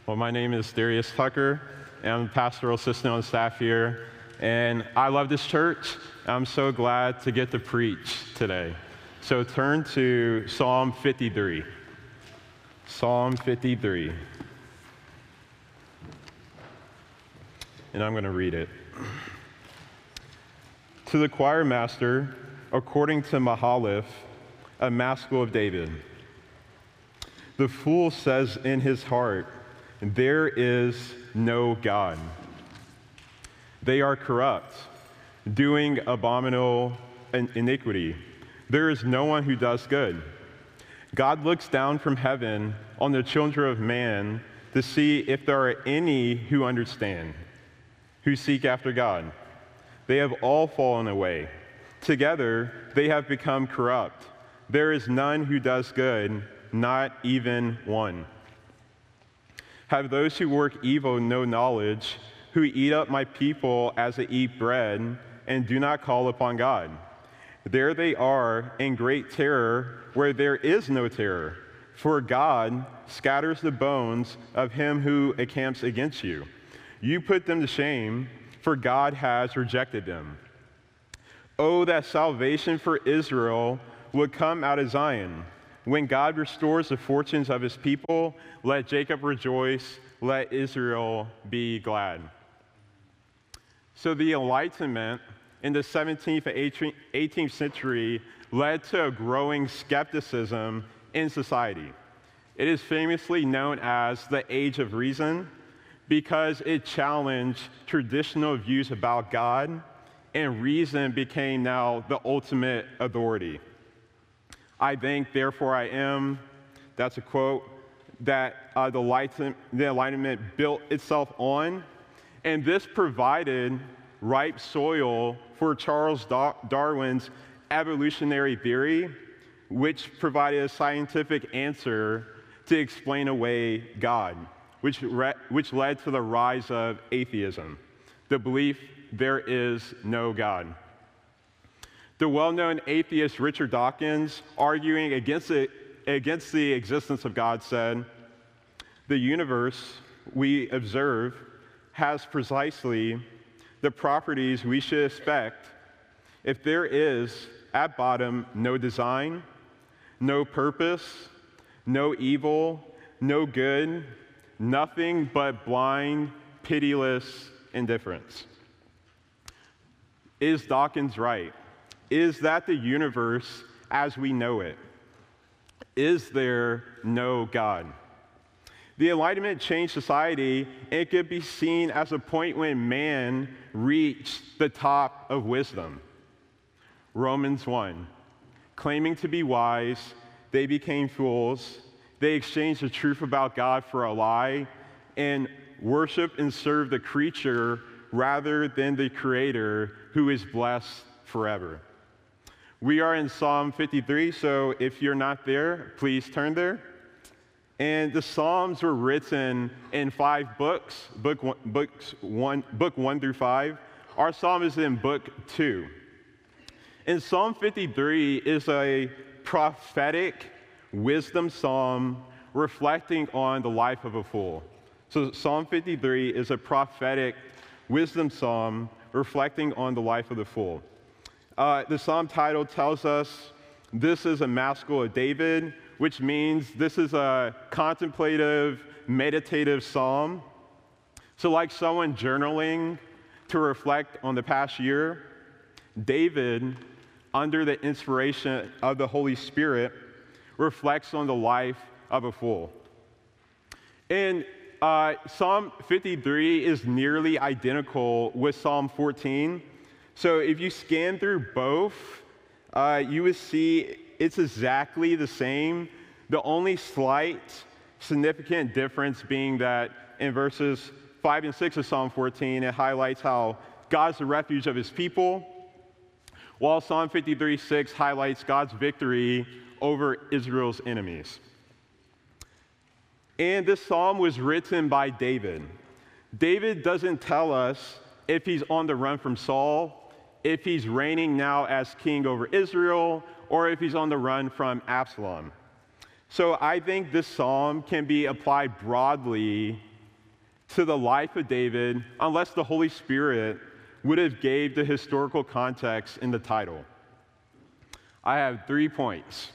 Well, my name is Darius Tucker, and I'm the pastoral assistant on staff here. And I love this church. I'm so glad to get to preach today. So turn to Psalm 53. Psalm 53. And I'm going to read it. To the choir master, according to Mahaleth, a maskil of David. The fool says in his heart, there is no God. They are corrupt, doing abominable iniquity. There is no one who does good. God looks down from heaven on the children of man to see if there are any who understand, who seek after God. They have all fallen away. Together they have become corrupt. There is none who does good, not even one. Have those who work evil no knowledge, who eat up my people as they eat bread, and do not call upon God? There they are in great terror where there is no terror, for God scatters the bones of him who encamps against you. You put them to shame, for God has rejected them. Oh, that salvation for Israel would come out of Zion. When God restores the fortunes of his people, let Jacob rejoice, let Israel be glad. So the Enlightenment in the 17th and 18th century led to a growing skepticism in society. It is famously known as the Age of Reason because it challenged traditional views about God, and reason became now the ultimate authority. I think, therefore I am, that's a quote, that the Enlightenment built itself on, and this provided ripe soil for Charles Darwin's evolutionary theory, which provided a scientific answer to explain away God, which led to the rise of atheism, the belief there is no God. The well-known atheist Richard Dawkins, arguing against the existence of God, said, "The universe we observe has precisely the properties we should expect if there is, at bottom, no design, no purpose, no evil, no good, nothing but blind, pitiless indifference." Is Dawkins right? Is that the universe as we know it? Is there no God? The Enlightenment changed society, and it could be seen as a point when man reached the top of wisdom. Romans 1, claiming to be wise, they became fools. They exchanged the truth about God for a lie and worshiped and served the creature rather than the Creator, who is blessed forever. We are in Psalm 53, so if you're not there, please turn there. And the Psalms were written in 5 books, book 1 through 5. Our Psalm is in book 2. And Psalm 53 is a prophetic wisdom psalm reflecting on the life of a fool. So Psalm 53 is a prophetic wisdom psalm reflecting on the life of the fool. The psalm title tells us this is a maskil of David, which means this is a contemplative, meditative psalm. So like someone journaling to reflect on the past year, David, under the inspiration of the Holy Spirit, reflects on the life of a fool. And Psalm 53 is nearly identical with Psalm 14. So if you scan through both, you would see it's exactly the same. The only slight significant difference being that in verses 5 and 6 of Psalm 14, it highlights how God's the refuge of his people, while Psalm 53:6 highlights God's victory over Israel's enemies. And this psalm was written by David. David doesn't tell us if he's on the run from Saul, if he's reigning now as king over Israel, or if he's on the run from Absalom. So I think this psalm can be applied broadly to the life of David unless the Holy Spirit would have gave the historical context in the title. I have 3 points.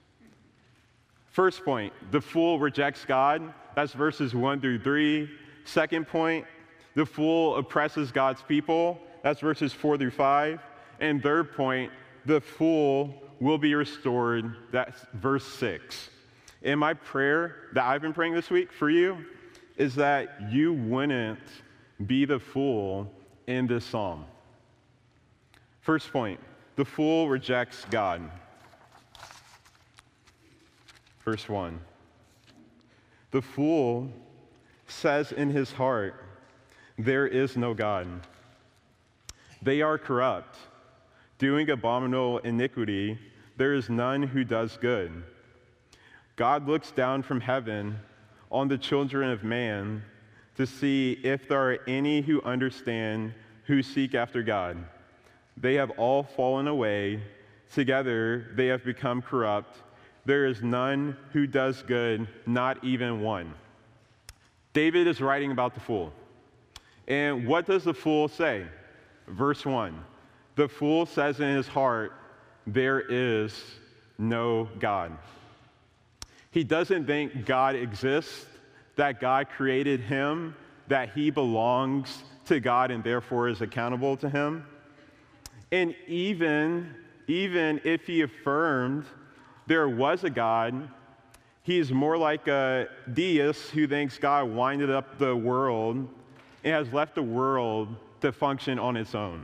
First point, the fool rejects God. That's verses 1 through 3. Second point, the fool oppresses God's people. That's verses 4 through 5. And third point, the fool will be restored. That's verse 6. And my prayer that I've been praying this week for you is that you wouldn't be the fool in this psalm. First point, the fool rejects God. Verse 1. The fool says in his heart, there is no God. They are corrupt, doing abominable iniquity. There is none who does good. God looks down from heaven on the children of man to see if there are any who understand, who seek after God. They have all fallen away. Together they have become corrupt. There is none who does good, not even one. David is writing about the fool. And what does the fool say? Verse 1. The fool says in his heart, there is no God. He doesn't think God exists, that God created him, that he belongs to God and therefore is accountable to him. And even if he affirmed there was a God, he is more like a deist who thinks God winded up the world and has left the world to function on its own.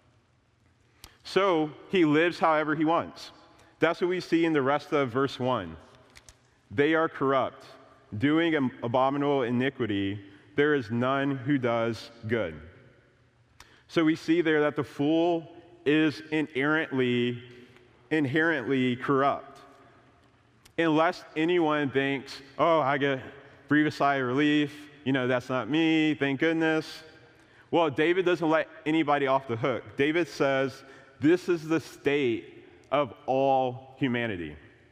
So he lives however he wants. That's what we see in the rest of verse 1. They are corrupt, doing abominable iniquity. There is none who does good. So we see there that the fool is inherently corrupt. Unless anyone thinks, oh, I get breathe a sigh of relief, that's not me, thank goodness. Well, David doesn't let anybody off the hook. David says, this is the state of all humanity.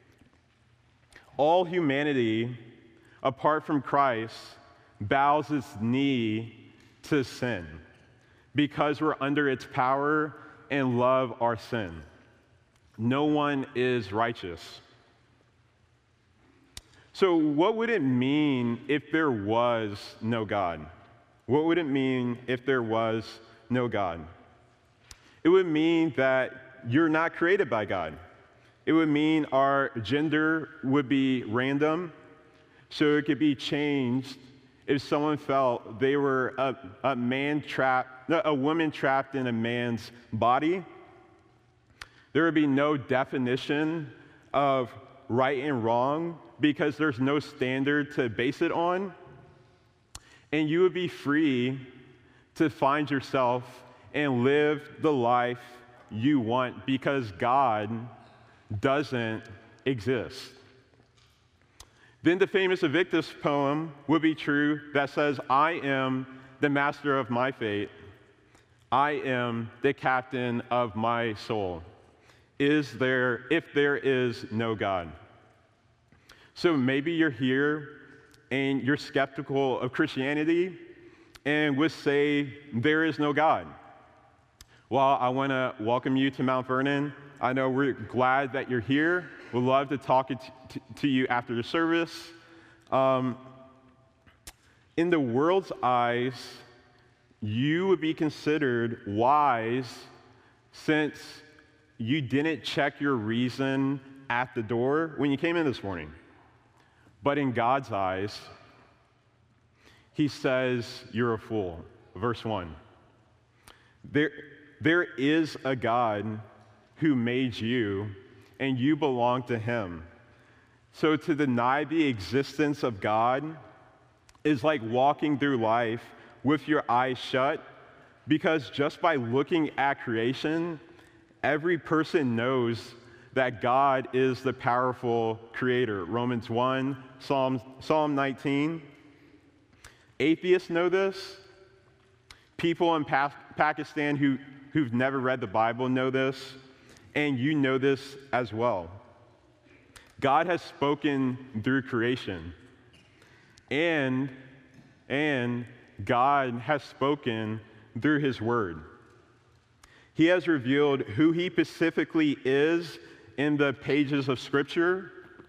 All humanity, apart from Christ, bows its knee to sin because we're under its power and love our sin. No one is righteous. So what would it mean if there was no God? What would it mean if there was no God? It would mean that you're not created by God. It would mean our gender would be random, so it could be changed if someone felt they were a woman trapped in a man's body. There would be no definition of right and wrong because there's no standard to base it on. And you would be free to find yourself and live the life you want because God doesn't exist. Then the famous Invictus poem would be true that says, I am the master of my fate. I am the captain of my soul. If there is no God? So maybe you're here and you're skeptical of Christianity and would say there is no God. Well, I want to welcome you to Mount Vernon. I know we're glad that you're here. We'd love to talk to you after the service. In the world's eyes, you would be considered wise since you didn't check your reason at the door when you came in this morning. But in God's eyes, he says you're a fool. Verse 1. There is a God who made you, and you belong to him. So to deny the existence of God is like walking through life with your eyes shut, because just by looking at creation, every person knows that God is the powerful creator. Romans 1, Psalm 19. Atheists know this. People in Pakistan who've never read the Bible know this, and you know this as well. God has spoken through creation, and God has spoken through his word. He has revealed who he specifically is in the pages of Scripture,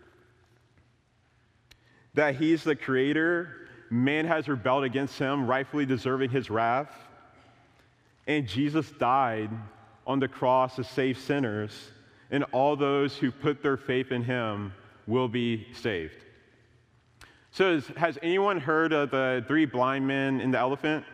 that he's the creator, man has rebelled against him, rightfully deserving his wrath, and Jesus died on the cross to save sinners, and all those who put their faith in him will be saved. So has anyone heard of the 3 blind men and the elephant?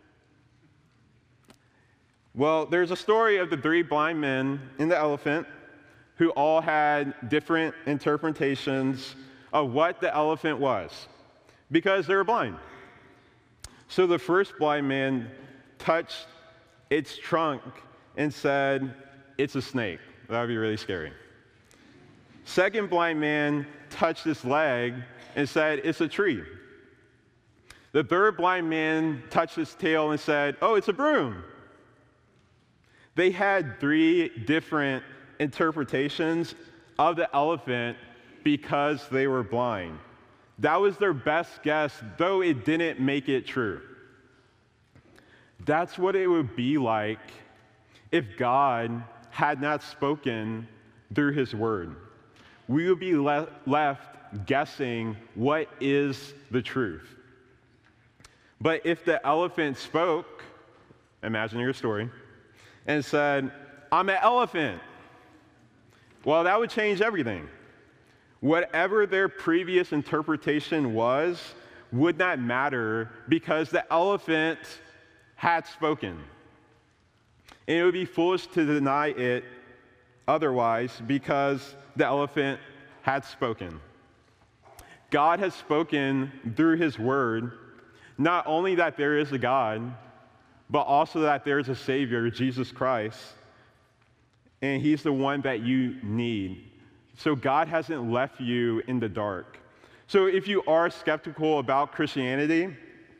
Well, there's a story of the 3 blind men and the elephant who all had different interpretations of what the elephant was because they were blind. So the first blind man touched its trunk and said, "It's a snake." That would be really scary. Second blind man touched its leg and said, "It's a tree." The third blind man touched its tail and said, "Oh, it's a broom." They had 3 different interpretations of the elephant because they were blind. That was their best guess, though it didn't make it true. That's what it would be like if God had not spoken through his word. We would be left guessing what is the truth. But if the elephant spoke, imagine your story, and said, "I'm an elephant," well, that would change everything. Whatever their previous interpretation was would not matter because the elephant had spoken. And it would be foolish to deny it otherwise because the elephant had spoken. God has spoken through his word, not only that there is a God, but also that there is a Savior, Jesus Christ, and he's the one that you need. So God hasn't left you in the dark. So if you are skeptical about Christianity,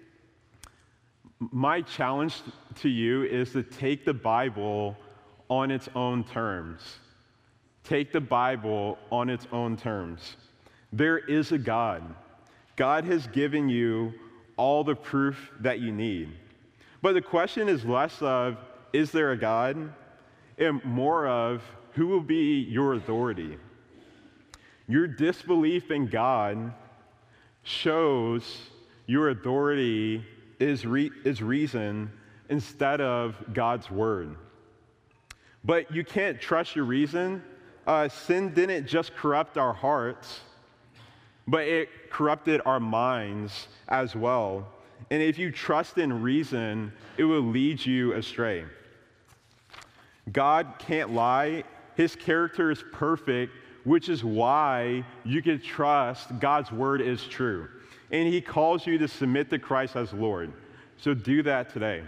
my challenge to you is to take the Bible on its own terms. Take the Bible on its own terms. There is a God. God has given you all the proof that you need. But the question is less of, is there a God? And more of, who will be your authority? Your disbelief in God shows your authority is reason instead of God's word. But you can't trust your reason. Sin didn't just corrupt our hearts, but it corrupted our minds as well. And if you trust in reason, it will lead you astray. God can't lie. His character is perfect, which is why you can trust God's word is true. And he calls you to submit to Christ as Lord. So do that today.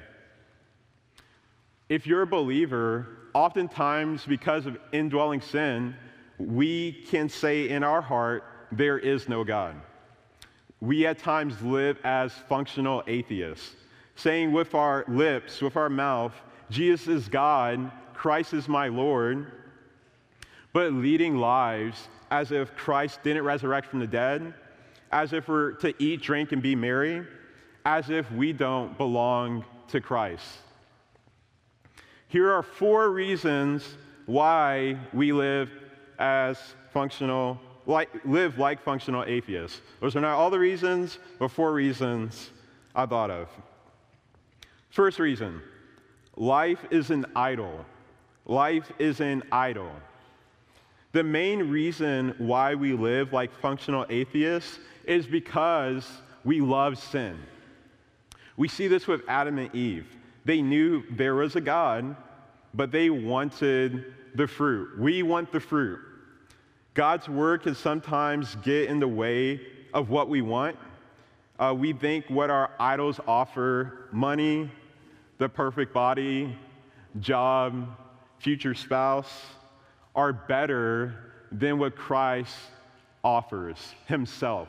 If you're a believer, oftentimes because of indwelling sin, we can say in our heart, there is no God. We at times live as functional atheists, saying with our lips, with our mouth, Jesus is God, Christ is my Lord, but leading lives as if Christ didn't resurrect from the dead, as if we're to eat, drink, and be merry, as if we don't belong to Christ. Here are 4 reasons why we live like functional atheists. Those are not all the reasons, but 4 reasons I thought of. First reason, life is an idol. Life is an idol. The main reason why we live like functional atheists is because we love sin. We see this with Adam and Eve. They knew there was a God, but they wanted the fruit. We want the fruit. God's word can sometimes get in the way of what we want. We think what our idols offer, money, the perfect body, job, future spouse, are better than what Christ offers himself.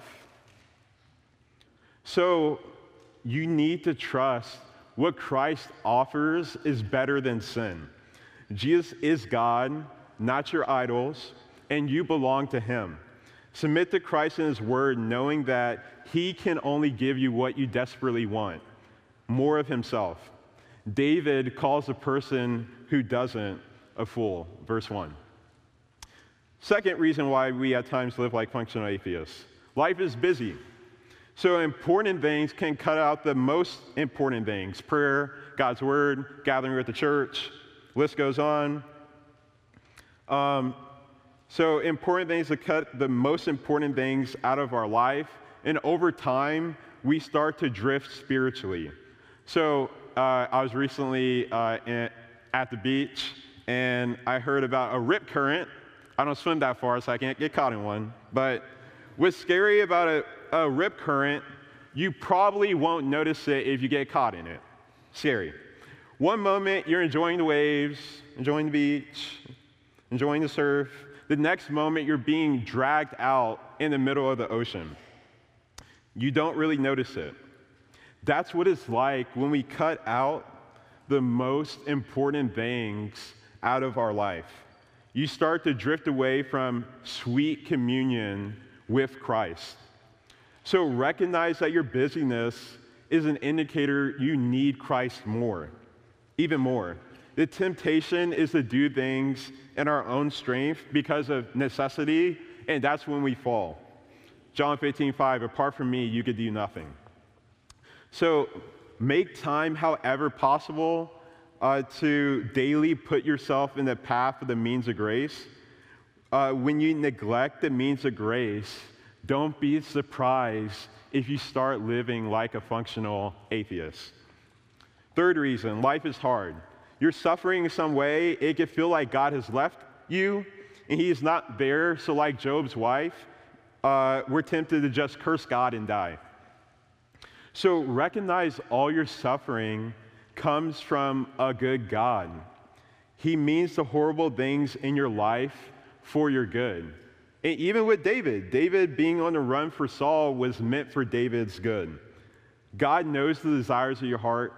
So you need to trust what Christ offers is better than sin. Jesus is God, not your idols, and you belong to him. Submit to Christ and his word, knowing that he can only give you what you desperately want. more of himself. David calls the person who doesn't a fool, verse 1. Second reason why we at times live like functional atheists. Life is busy. So important things can cut out the most important things. Prayer, God's word, gathering with the church, list goes on. So important things to cut the most important things out of our life. And over time, we start to drift spiritually. So I was recently at the beach, and I heard about a rip current. I don't swim that far, so I can't get caught in one. But what's scary about a rip current, you probably won't notice it if you get caught in it. Scary. One moment, you're enjoying the waves, enjoying the beach, enjoying the surf. The next moment, you're being dragged out in the middle of the ocean. You don't really notice it. That's what it's like when we cut out the most important things out of our life. You start to drift away from sweet communion with Christ. So recognize that your busyness is an indicator you need Christ more, even more. The temptation is to do things in our own strength because of necessity, and that's when we fall. John 15:5, apart from me, you could do nothing. So make time however possible to daily put yourself in the path of the means of grace. When you neglect the means of grace, don't be surprised if you start living like a functional atheist. Third reason, life is hard. You're suffering in some way. It can feel like God has left you and He is not there. So like Job's wife, we're tempted to just curse God and die. So recognize all your suffering comes from a good God. He means the horrible things in your life for your good. And even with David being on the run for Saul was meant for David's good. God knows the desires of your heart.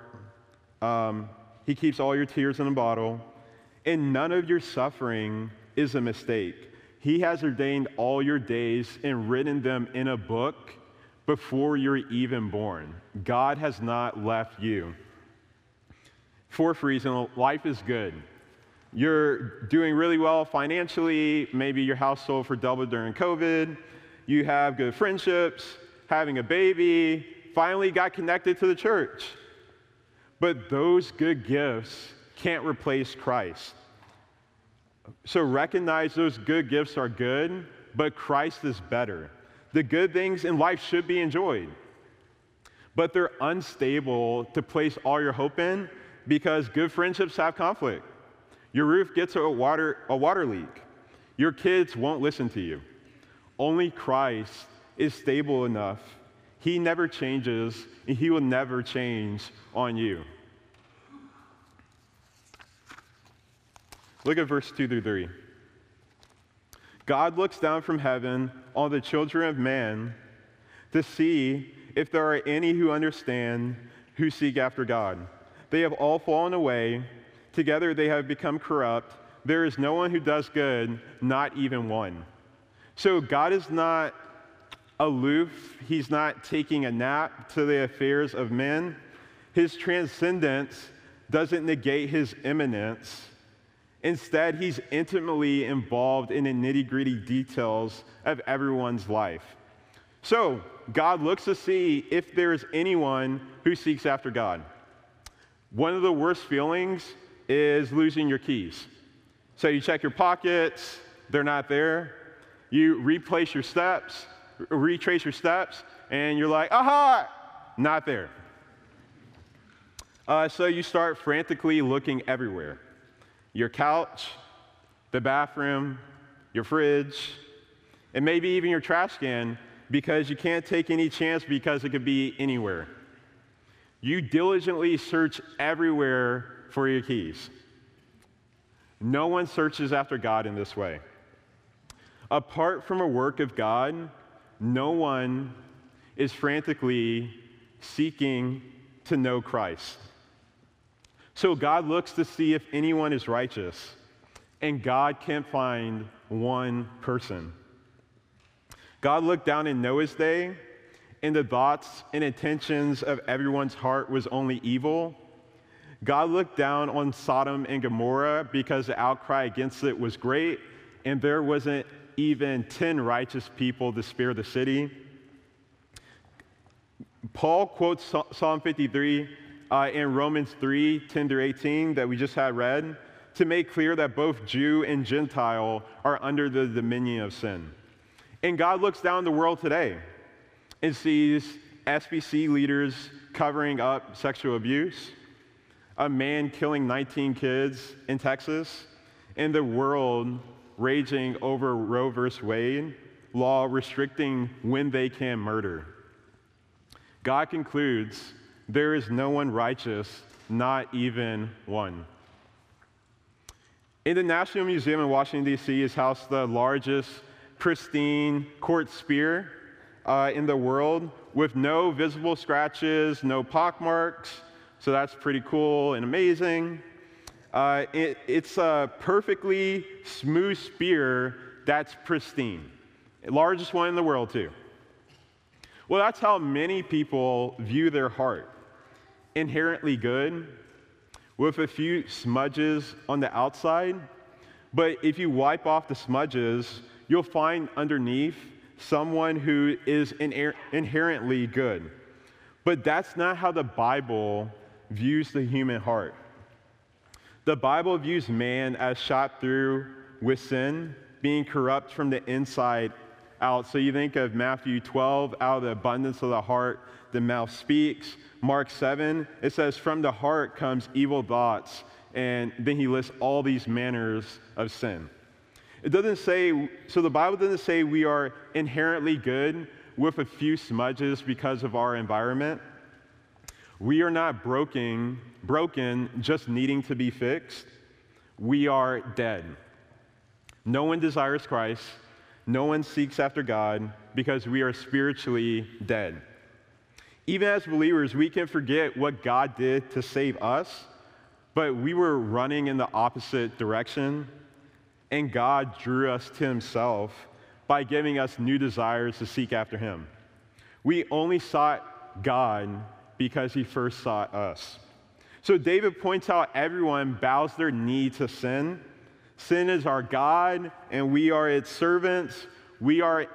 He keeps all your tears in a bottle. And none of your suffering is a mistake. He has ordained all your days and written them in a book before you're even born. God has not left you. Fourth reason, life is good. You're doing really well financially. Maybe your house sold for double during COVID. You have good friendships, having a baby, finally got connected to the church. But those good gifts can't replace Christ. So recognize those good gifts are good, but Christ is better. The good things in life should be enjoyed, but they're unstable to place all your hope in because good friendships have conflict. Your roof gets a water leak. Your kids won't listen to you. Only Christ is stable enough. He never changes, and He will never change on you. Look at verse 2 through 3. God looks down from heaven on the children of man to see if there are any who understand, who seek after God. They have all fallen away. Together they have become corrupt. There is no one who does good, not even one. So God is not aloof. He's not taking a nap to the affairs of men. His transcendence doesn't negate His immanence. Instead, He's intimately involved in the nitty-gritty details of everyone's life. So God looks to see if there is anyone who seeks after God. One of the worst feelings is losing your keys. So you check your pockets, they're not there. You retrace your steps, and you're like, aha, not there. So you start frantically looking everywhere. Your couch, the bathroom, your fridge, and maybe even your trash can, because you can't take any chance because it could be anywhere. You diligently search everywhere for your keys. No one searches after God in this way. Apart from a work of God, no one is frantically seeking to know Christ. So God looks to see if anyone is righteous, and God can't find one person. God looked down in Noah's day, and the thoughts and intentions of everyone's heart was only evil, God looked down on Sodom and Gomorrah because the outcry against it was great, and there wasn't even 10 righteous people to spare the city. Paul quotes Psalm 53 in Romans 3:10-18 that we just had read to make clear that both Jew and Gentile are under the dominion of sin. And God looks down the world today and sees SBC leaders covering up sexual abuse, a man killing 19 kids in Texas, and the world raging over Roe v. Wade law restricting when they can murder. God concludes, there is no one righteous, not even one. In the National Museum in Washington, D.C. is housed the largest pristine quartz spear in the world with no visible scratches, no pockmarks, so that's pretty cool and amazing. It's a perfectly smooth spear that's pristine. Largest one in the world, too. Well, that's how many people view their heart. Inherently good, with a few smudges on the outside. But if you wipe off the smudges, you'll find underneath someone who is inherently good. But that's not how the Bible views the human heart. The Bible views man as shot through with sin, being corrupt from the inside out. So you think of Matthew 12, out of the abundance of the heart, the mouth speaks. Mark 7, it says, from the heart comes evil thoughts. And then he lists all these manners of sin. It doesn't say, so the Bible doesn't say we are inherently good with a few smudges because of our environment. We are not broken just needing to be fixed. We are dead. No one desires Christ. No one seeks after God because we are spiritually dead. Even as believers, we can forget what God did to save us, but we were running in the opposite direction, and God drew us to himself by giving us new desires to seek after him. We only sought God because he first sought us. So David points out everyone bows their knee to sin. Sin is our God, and we are its servants. We are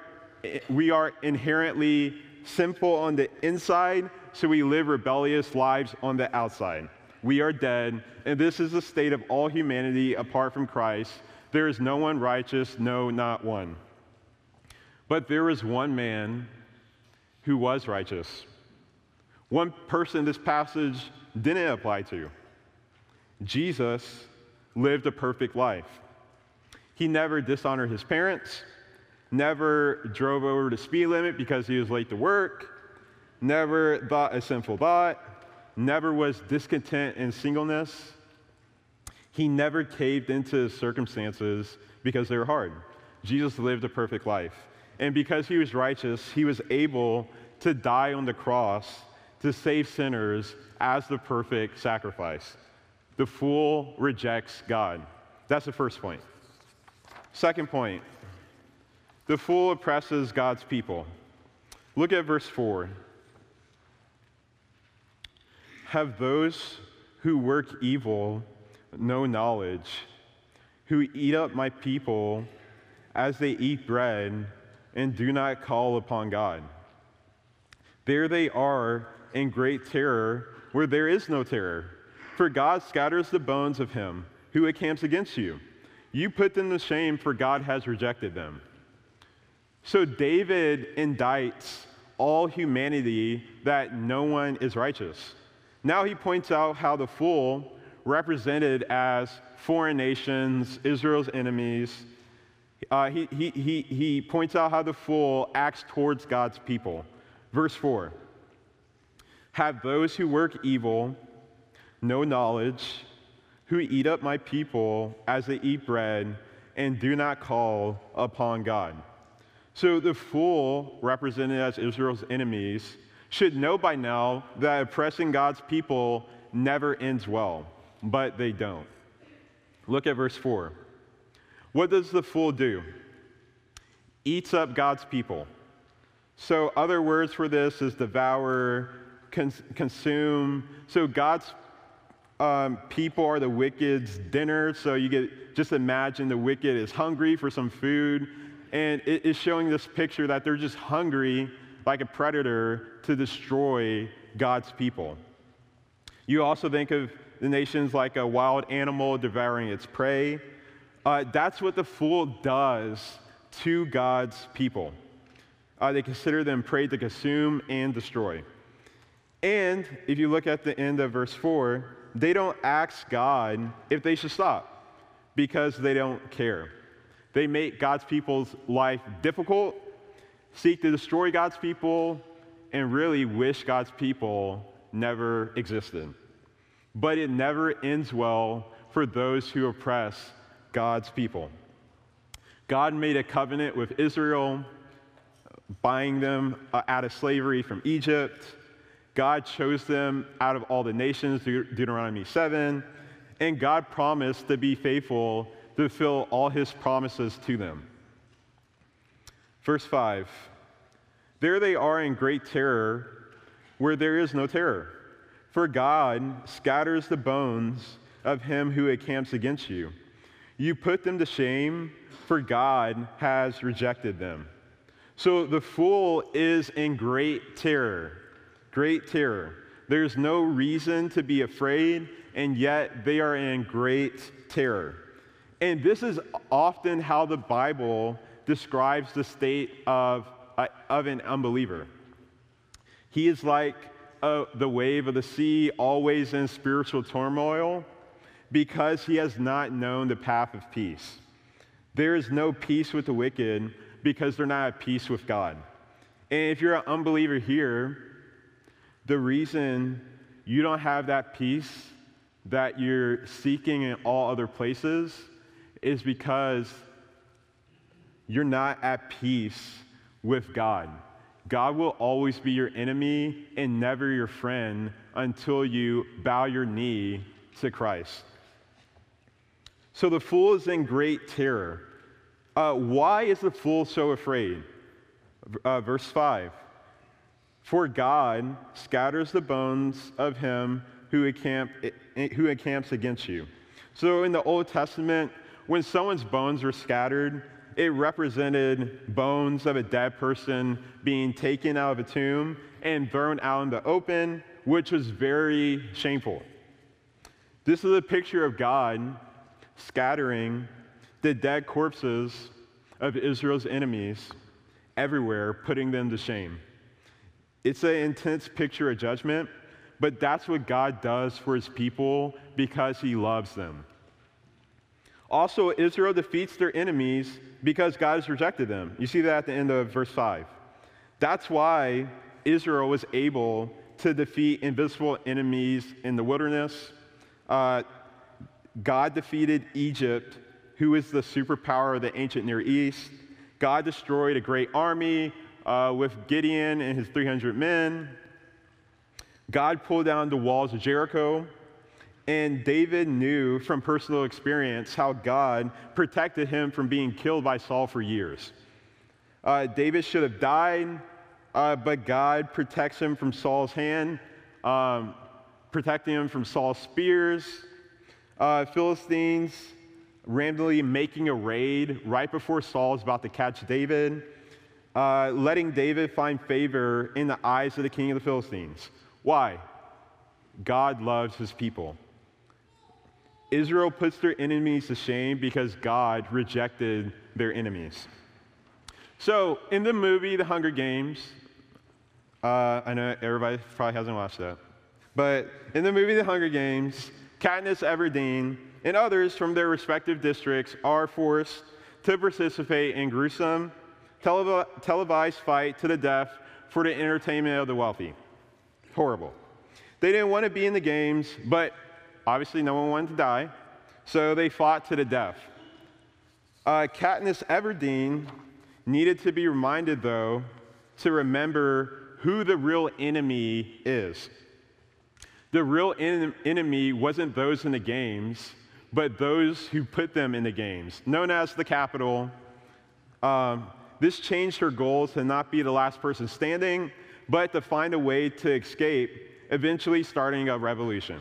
inherently sinful on the inside, so we live rebellious lives on the outside. We are dead, and this is the state of all humanity apart from Christ. There is no one righteous, no, not one. But there is one man who was righteous. One person this passage didn't apply to. Jesus lived a perfect life. He never dishonored his parents, never drove over the speed limit because he was late to work, never thought a sinful thought, never was discontent in singleness. He never caved into his circumstances because they were hard. Jesus lived a perfect life. And because he was righteous, he was able to die on the cross to save sinners as the perfect sacrifice. The fool rejects God. That's the first point. Second point, the fool oppresses God's people. Look at verse 4. Have those who work evil no knowledge, who eat up my people as they eat bread and do not call upon God. There they are in great terror where there is no terror, for God scatters the bones of him who encamps against you. You put them to shame, for God has rejected them. So David indicts all humanity that no one is righteous. Now he points out how the fool, represented as foreign nations, Israel's enemies, he points out how the fool acts towards God's people. Verse 4, have those who work evil no knowledge, who eat up my people as they eat bread and do not call upon God. So the fool, represented as Israel's enemies, should know by now that oppressing God's people never ends well, but they don't. Look at verse 4. What does the fool do? Eats up God's people. So other words for this is devour, consume. So God's people are the wicked's dinner. So you get, just imagine the wicked is hungry for some food. And it is showing this picture that they're just hungry like a predator to destroy God's people. You also think of the nations like a wild animal devouring its prey. That's what the fool does to God's people. They consider them prey to consume and destroy. And if you look at the end of verse 4, they don't ask God if they should stop because they don't care. They make God's people's life difficult, seek to destroy God's people, and really wish God's people never existed. But it never ends well for those who oppress God's people. God made a covenant with Israel, buying them out of slavery from Egypt. God chose them out of all the nations, Deuteronomy 7, and God promised to be faithful to fulfill all his promises to them. Verse 5, there they are in great terror where there is no terror. For God scatters the bones of him who encamps against you. You put them to shame, for God has rejected them. So the fool is in great terror. Great terror. There's no reason to be afraid, and yet they are in great terror. And this is often how the Bible describes the state of an unbeliever. He is like the wave of the sea, always in spiritual turmoil, because he has not known the path of peace. There is no peace with the wicked because they're not at peace with God. And if you're an unbeliever here, the reason you don't have that peace that you're seeking in all other places is because you're not at peace with God. God will always be your enemy and never your friend until you bow your knee to Christ. So the fool is in great terror. Why is the fool so afraid? Verse 5. For God scatters the bones of him who encamps against you. So in the Old Testament, when someone's bones were scattered, it represented bones of a dead person being taken out of a tomb and thrown out in the open, which was very shameful. This is a picture of God scattering the dead corpses of Israel's enemies everywhere, putting them to shame. It's an intense picture of judgment, but that's what God does for his people because he loves them. Also, Israel defeats their enemies because God has rejected them. You see that at the end of verse 5. That's why Israel was able to defeat invisible enemies in the wilderness. God defeated Egypt, who is the superpower of the ancient Near East. God destroyed a great army with Gideon and his 300 men. God pulled down the walls of Jericho. And David knew from personal experience how God protected him from being killed by Saul for years. David should have died, but God protects him from Saul's hand, protecting him from Saul's spears. Philistines randomly making a raid right before Saul is about to catch David, letting David find favor in the eyes of the king of the Philistines. Why? God loves his people. Israel puts their enemies to shame because God rejected their enemies. So, in the movie The Hunger Games, I know everybody probably hasn't watched that, but in the movie The Hunger Games, Katniss Everdeen and others from their respective districts are forced to participate in gruesome, televised fight to the death for the entertainment of the wealthy. Horrible. They didn't want to be in the games, but obviously no one wanted to die, so they fought to the death. Katniss Everdeen needed to be reminded, though, to remember who the real enemy is. The real enemy wasn't those in the games, but those who put them in the games, known as the Capitol. This changed her goals to not be the last person standing, but to find a way to escape, eventually starting a revolution.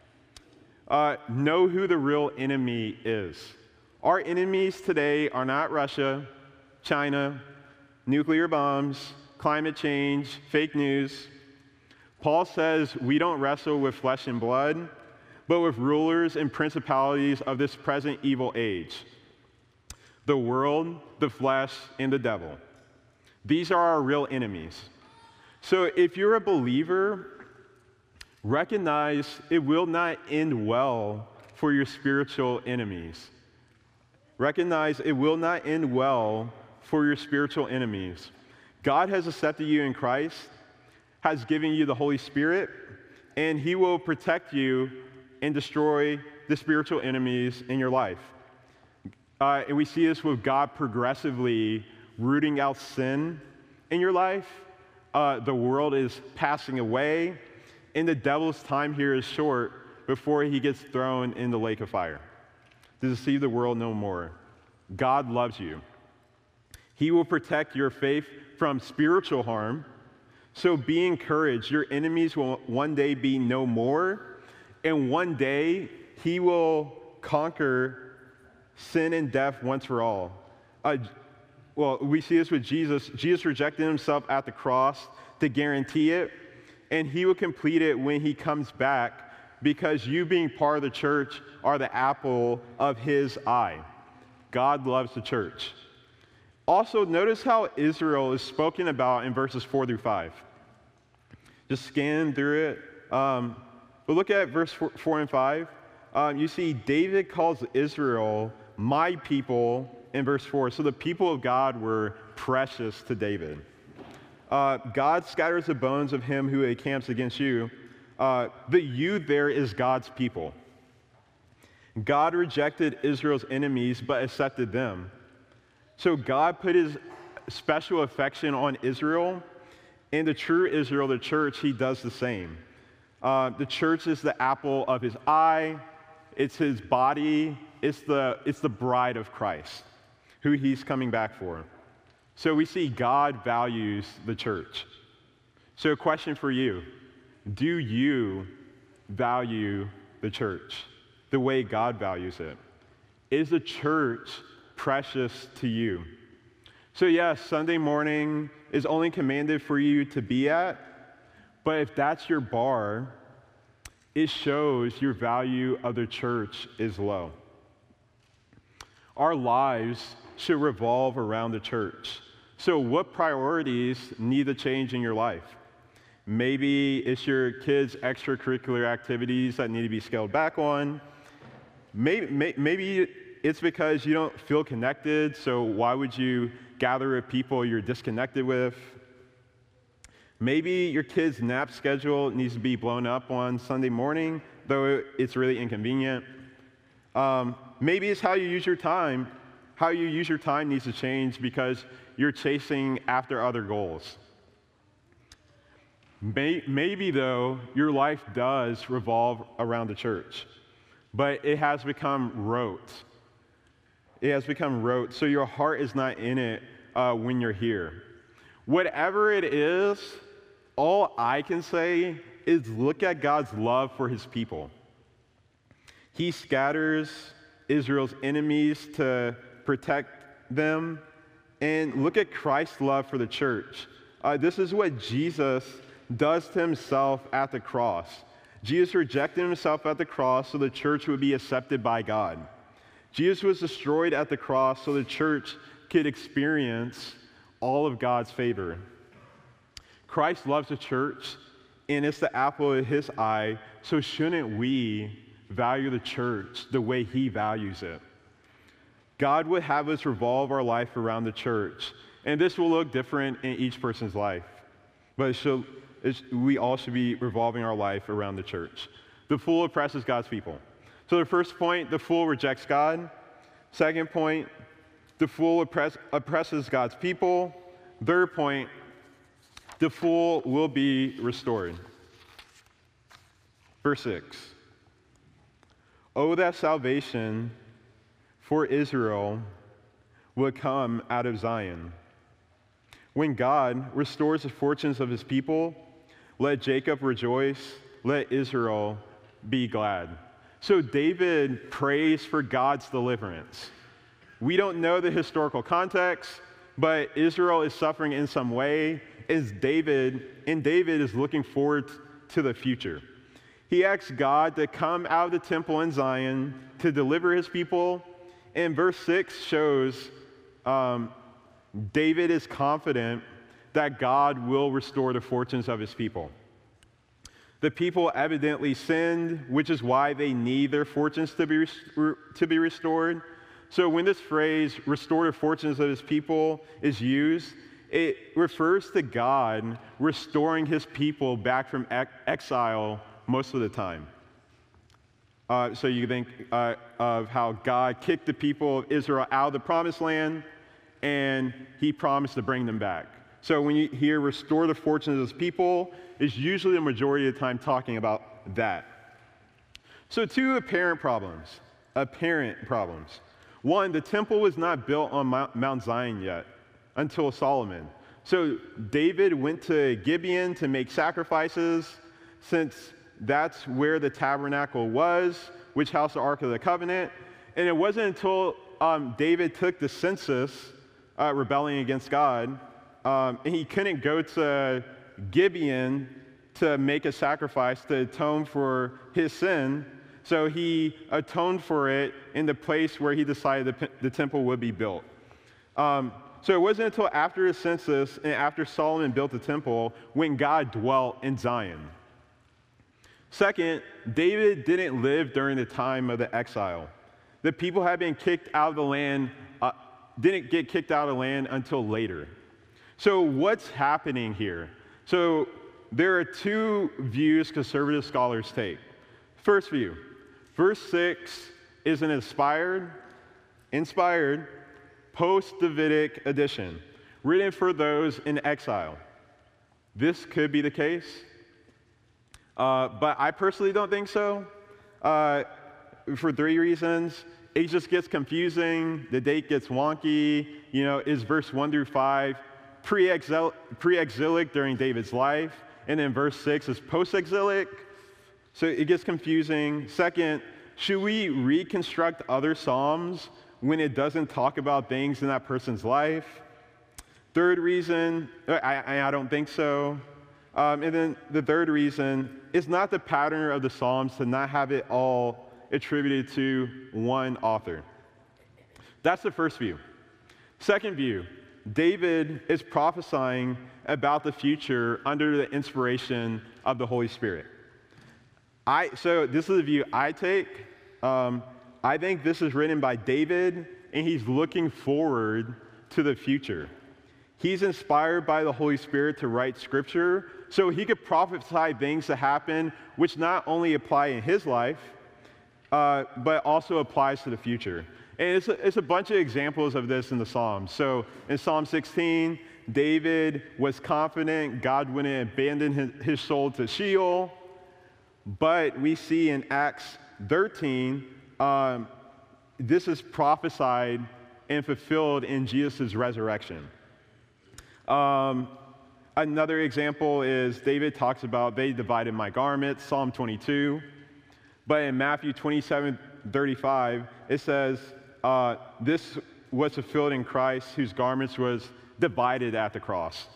Know who the real enemy is. Our enemies today are not Russia, China, nuclear bombs, climate change, fake news. Paul says we don't wrestle with flesh and blood, but with rulers and principalities of this present evil age. The world, the flesh, and the devil. These are our real enemies. So if you're a believer, recognize it will not end well for your spiritual enemies. Recognize it will not end well for your spiritual enemies. God has accepted you in Christ, has given you the Holy Spirit, and He will protect you and destroy the spiritual enemies in your life. And we see this with God progressively rooting out sin in your life. The world is passing away, and the devil's time here is short before he gets thrown in the lake of fire to deceive the world no more. God loves you. He will protect your faith from spiritual harm. So be encouraged. Your enemies will one day be no more, and one day He will conquer sin and death once for all. Well, we see this with Jesus. Jesus rejected Himself at the cross to guarantee it, and He will complete it when He comes back, because you being part of the church are the apple of His eye. God loves the church. Also, notice how Israel is spoken about in verses 4 through 5. Just scan through it. But look at verse 4 and 5. You see David calls Israel my people in verse 4. So the people of God were precious to David. God scatters the bones of him who encamps against you. The you there is God's people. God rejected Israel's enemies but accepted them. So God put His special affection on Israel, and the true Israel, the church, He does the same. The church is the apple of His eye. It's His body. It's the bride of Christ, who He's coming back for. So we see God values the church. So a question for you: do you value the church the way God values it? Is the church precious to you? So yes, Sunday morning is only commanded for you to be at, but if that's your bar, it shows your value of the church is low. Our lives should revolve around the church. So what priorities need to change in your life? Maybe it's your kids' extracurricular activities that need to be scaled back on. Maybe it's because you don't feel connected, so why would you gather with people you're disconnected with? Maybe your kid's nap schedule needs to be blown up on Sunday morning, though it's really inconvenient. Maybe it's how you use your time. How you use your time needs to change because you're chasing after other goals. Maybe, though, your life does revolve around the church, but it has become rote. It has become rote, so your heart is not in it when you're here. Whatever it is, all I can say is look at God's love for His people. He scatters Israel's enemies to protect them, and look at Christ's love for the church. This is what Jesus does to Himself at the cross. Jesus rejected Himself at the cross so the church would be accepted by God. Jesus was destroyed at the cross so the church could experience all of God's favor. Christ loves the church, and it's the apple of His eye, so shouldn't we value the church the way He values it? God would have us revolve our life around the church, and this will look different in each person's life, but we all should be revolving our life around the church. The fool oppresses God's people. So the first point, the fool rejects God. Second point, the fool oppresses God's people. Third point, the fool will be restored. Verse 6. Oh, that salvation for Israel would come out of Zion. When God restores the fortunes of his people, let Jacob rejoice, let Israel be glad. So David prays for God's deliverance. We don't know the historical context, but Israel is suffering in some way, and David is looking forward to the future. He asks God to come out of the temple in Zion to deliver his people, and verse 6 shows David is confident that God will restore the fortunes of his people. The people evidently sinned, which is why they need their fortunes to be restored. So when this phrase, restore the fortunes of his people, is used, it refers to God restoring his people back from exile most of the time. So you think of how God kicked the people of Israel out of the promised land, and he promised to bring them back. So when you hear restore the fortunes of his people, it's usually the majority of the time talking about that. So two apparent problems. One, the temple was not built on Mount Zion yet until Solomon. So David went to Gibeon to make sacrifices, since that's where the tabernacle was, which housed the Ark of the Covenant. And it wasn't until David took the census, rebelling against God, and he couldn't go to Gibeon to make a sacrifice to atone for his sin. So he atoned for it in the place where he decided the temple would be built. So it wasn't until after the census and after Solomon built the temple when God dwelt in Zion. Second, David didn't live during the time of the exile. The people had been kicked out of the land, didn't get kicked out of the land until later. So what's happening here? So there are two views conservative scholars take. First view, verse 6 is an inspired post-Davidic edition, written for those in exile. This could be the case, but I personally don't think so, for three reasons. It just gets confusing, the date gets wonky, is verse 1 through 5 pre-exilic during David's life, and then verse 6 is post-exilic, so it gets confusing. Second, should we reconstruct other Psalms when it doesn't talk about things in that person's life? Third reason, I don't think so. And then the third reason is not the pattern of the Psalms to not have it all attributed to one author. That's the first view. Second view, David is prophesying about the future under the inspiration of the Holy Spirit. So this is the view I take. I think this is written by David, and he's looking forward to the future. He's inspired by the Holy Spirit to write scripture, so he could prophesy things to happen which not only apply in his life, but also applies to the future. And it's a bunch of examples of this in the Psalms. So in Psalm 16, David was confident God wouldn't abandon his soul to Sheol. But we see in Acts 13, this is prophesied and fulfilled in Jesus' resurrection. Another example is David talks about, they divided my garments, Psalm 22. But in Matthew 27:35, it says, this was fulfilled in Christ, whose garments was divided at the cross.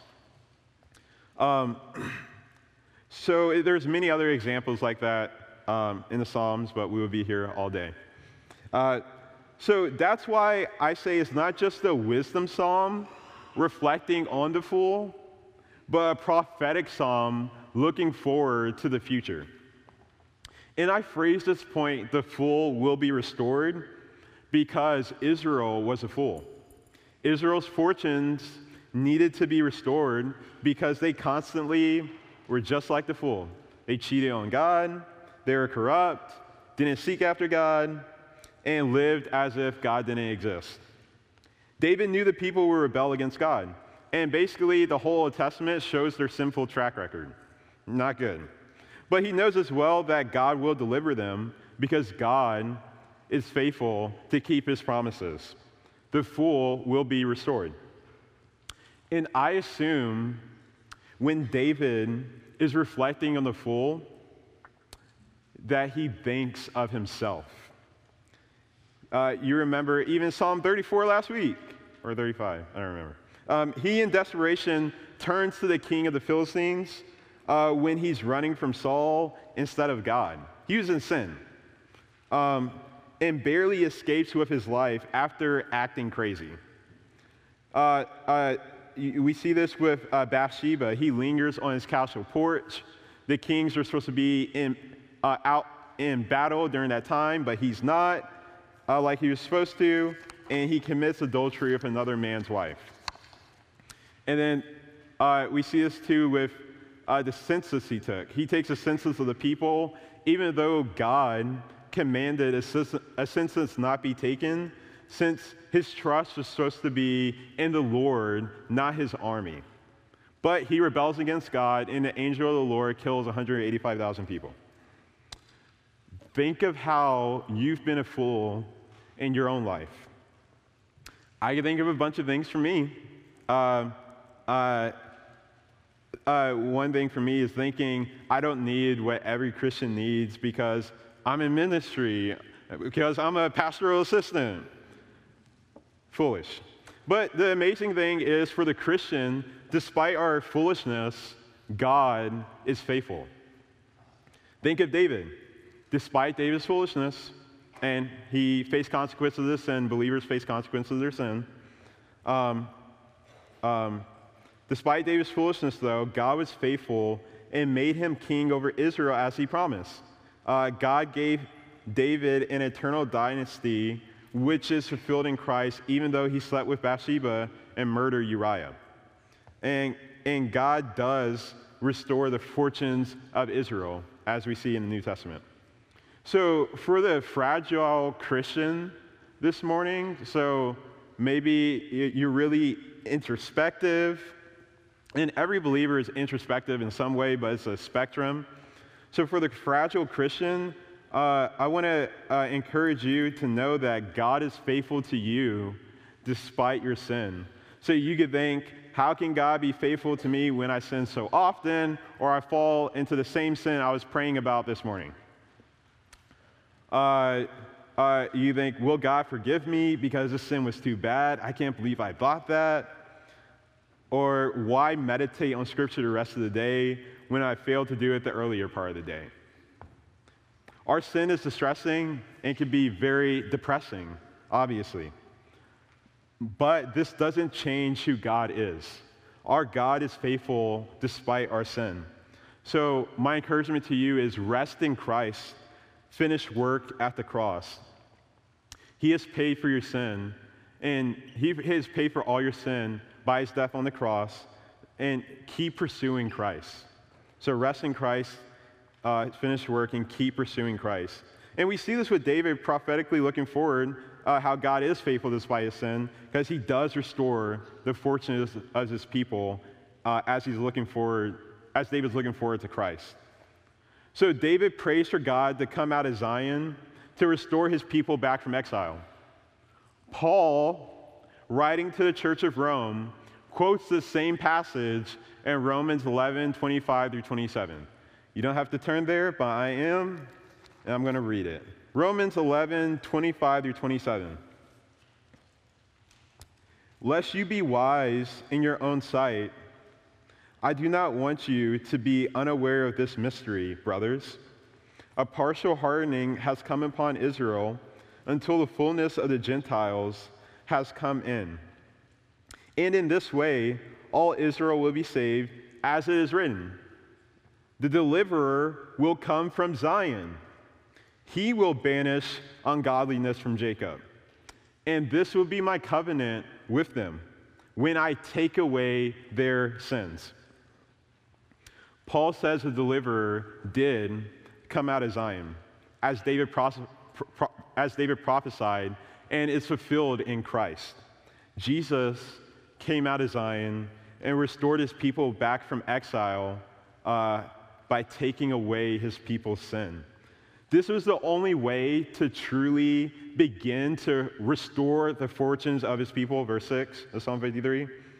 So there's many other examples like that in the Psalms, but we will be here all day. So that's why I say it's not just a wisdom psalm reflecting on the fool, but a prophetic psalm looking forward to the future. And I phrase this point, the fool will be restored, because Israel was a fool. Israel's fortunes needed to be restored because they constantly were just like the fool. They cheated on God, they were corrupt, didn't seek after God, and lived as if God didn't exist. David knew the people would rebel against God, and basically the whole Old Testament shows their sinful track record. Not good. But he knows as well that God will deliver them because God is faithful to keep his promises. The fool will be restored. And I assume when David is reflecting on the fool, that he thinks of himself. You remember even Psalm 34 last week, or 35, I don't remember. He, in desperation, turns to the king of the Philistines when he's running from Saul instead of God. He was in sin and barely escapes with his life after acting crazy. We see this with Bathsheba. He lingers on his castle porch. The kings are supposed to be out in battle during that time, but he's not like he was supposed to, and he commits adultery with another man's wife. And then we see this too with the census he took. He takes a census of the people, even though God commanded a census not be taken, since his trust was supposed to be in the Lord, not his army. But he rebels against God, and the angel of the Lord kills 185,000 people. Think of how you've been a fool in your own life. I can think of a bunch of things for me. One thing for me is thinking I don't need what every Christian needs because I'm in ministry, because I'm a pastoral assistant. Foolish. But the amazing thing is for the Christian, despite our foolishness, God is faithful. Think of David. Despite David's foolishness, and he faced consequences of this sin, believers face consequences of their sin. Despite David's foolishness, though, God was faithful and made him king over Israel as he promised. God gave David an eternal dynasty, which is fulfilled in Christ, even though he slept with Bathsheba and murdered Uriah. And God does restore the fortunes of Israel, as we see in the New Testament. So for the fragile Christian this morning, so maybe you're really introspective, and every believer is introspective in some way, but it's a spectrum. So for the fragile Christian, I want to encourage you to know that God is faithful to you despite your sin. So you could think, how can God be faithful to me when I sin so often, or I fall into the same sin I was praying about this morning? You think, will God forgive me because this sin was too bad? I can't believe I thought that. Or why meditate on Scripture the rest of the day when I failed to do it the earlier part of the day? Our sin is distressing and can be very depressing, obviously. But this doesn't change who God is. Our God is faithful despite our sin. So my encouragement to you is rest in Christ. Finished work at the cross. He has paid for your sin, and he has paid for all your sin by his death on the cross, and keep pursuing Christ. So rest in Christ, finish work, and keep pursuing Christ. And we see this with David prophetically looking forward, how God is faithful despite his sin, because he does restore the fortunes of his people as David's looking forward to Christ. So David prays for God to come out of Zion to restore his people back from exile. Paul, writing to the church of Rome, quotes the same passage in Romans 11:25 through 27. You don't have to turn there, but I am, and I'm going to read it. Romans 11:25 through 27. Lest you be wise in your own sight, I do not want you to be unaware of this mystery, brothers. A partial hardening has come upon Israel until the fullness of the Gentiles has come in. And in this way, all Israel will be saved, as it is written. The deliverer will come from Zion. He will banish ungodliness from Jacob. And this will be my covenant with them when I take away their sins. Paul says the deliverer did come out of Zion, as David prophesied, and is fulfilled in Christ. Jesus came out of Zion and restored his people back from exile by taking away his people's sin. This was the only way to truly begin to restore the fortunes of his people, verse 6 of Psalm 53.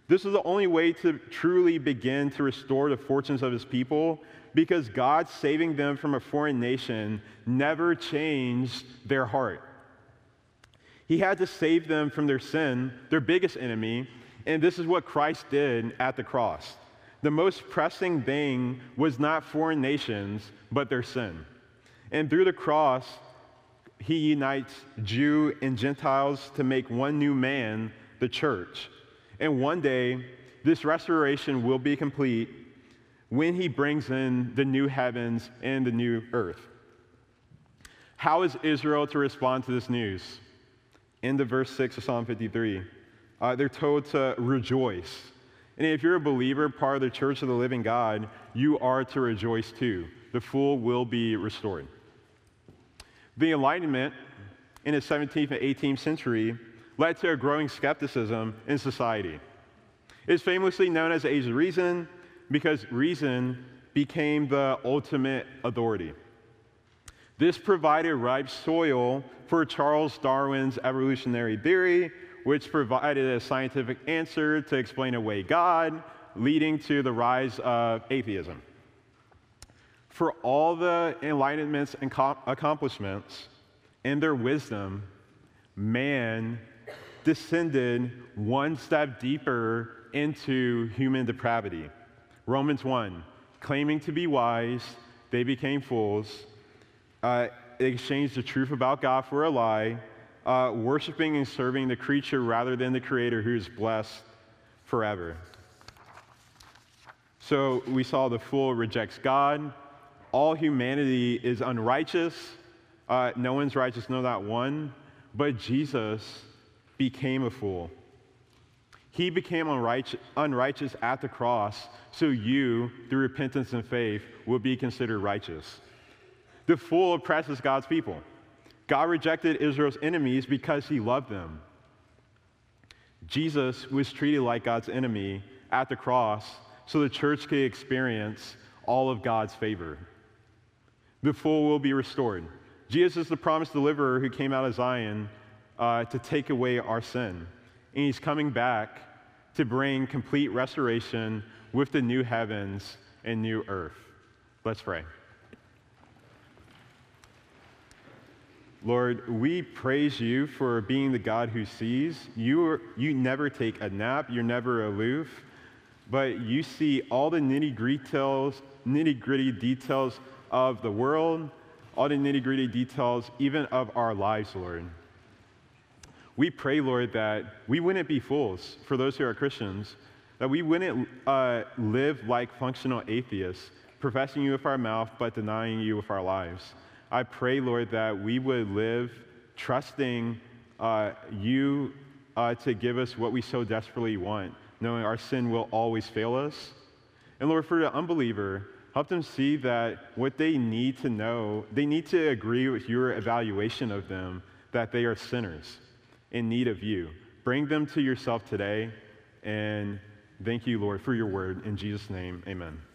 This is the only way to truly begin to restore the fortunes of his people, because God saving them from a foreign nation never changed their heart. He had to save them from their sin, their biggest enemy, and this is what Christ did at the cross. The most pressing thing was not foreign nations, but their sin. And through the cross, he unites Jew and Gentiles to make one new man, the church. And one day, this restoration will be complete when he brings in the new heavens and the new earth. How is Israel to respond to this news? In the verse 6 of Psalm 53, they're told to rejoice. And if you're a believer, part of the church of the living God, you are to rejoice too. The fool will be restored. The Enlightenment in the 17th and 18th century led to a growing skepticism in society. It's famously known as the Age of Reason because reason became the ultimate authority. This provided ripe soil for Charles Darwin's evolutionary theory, which provided a scientific answer to explain away God, leading to the rise of atheism. For all the Enlightenment's accomplishments and their wisdom, man descended one step deeper into human depravity. Romans 1, claiming to be wise, they became fools. They exchanged the truth about God for a lie, worshiping and serving the creature rather than the Creator, who is blessed forever. So we saw the fool rejects God. All humanity is unrighteous. No one's righteous, no, not one. But Jesus became a fool. He became unrighteous at the cross, so you, through repentance and faith, will be considered righteous. The fool oppresses God's people. God rejected Israel's enemies because he loved them. Jesus was treated like God's enemy at the cross so the church could experience all of God's favor. The fool will be restored. Jesus is the promised deliverer who came out of Zion to take away our sin. And he's coming back to bring complete restoration with the new heavens and new earth. Let's pray. Lord, we praise you for being the God who sees. You never take a nap, you're never aloof, but you see all the nitty-gritty details of the world, all the nitty-gritty details even of our lives, Lord. We pray, Lord, that we wouldn't be fools, for those who are Christians, that we wouldn't live like functional atheists, professing you with our mouth but denying you with our lives. I pray, Lord, that we would live trusting you to give us what we so desperately want, knowing our sin will always fail us. And Lord, for the unbeliever, help them see that what they need to know, they need to agree with your evaluation of them, that they are sinners in need of you. Bring them to yourself today, and thank you, Lord, for your word. In Jesus' name, amen.